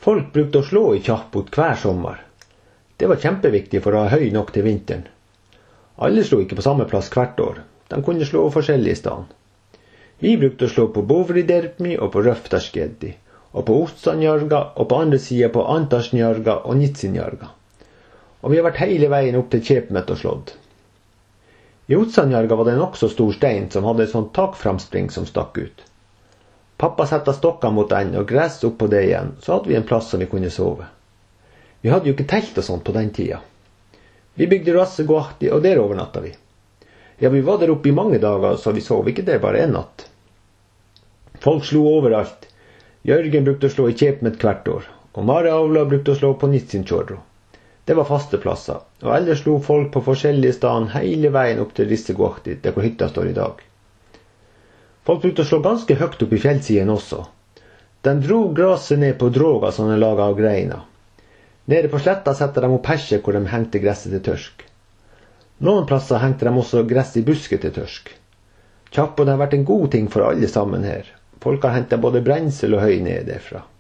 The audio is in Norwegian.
Folk brukte å slå i kjappot hver sommer. Det var kjempeviktig for å ha høy nok til vinteren. Alle slo ikke på samme plass hvert år. De kunne slå forskjellig i stedet. Vi brukte å slå på Bovriderpmi og på Røftarskeddi, og på Otsanjarga, og på andre siden på Antarsnjarga og Nitsinjarga. Og vi har vært hele veien opp til Kjepmet og slått. I Otsanjarga var det en også stor stein som hadde et sånt takframspring som stakk ut. Pappa sette stokka mot den og gress opp på det igjen, så hadde vi en plass som vi kunne sove. Vi hadde jo ikke telt og sånt på den tida. Vi bygde Rassegoahti, og der overnatta vi. Ja, vi var der oppe i mange dager, så vi sov ikke der bare en natt. Folk slo overalt. Jørgen brukte å slå i Kjepmet hvert år, og Mare Avla brukte å slå på Nitsinchorro. Det var faste plasser, og ellers slo folk på forskjellige steder hele veien opp til Rissegoahti, der hvor hytta står i dag. Folk brukte å slå ganske høyt opp i fjellsiden også. De dro graset ned på droga som de laget av greina. Nede på sletta sette de opp hesje hvor de hengte gresset til tørsk. Noen plasser hengte de også gress i busket til tørsk. Kjappot har vært en god ting for alle sammen her. Folk har hentet både brensel og høy ned derfra.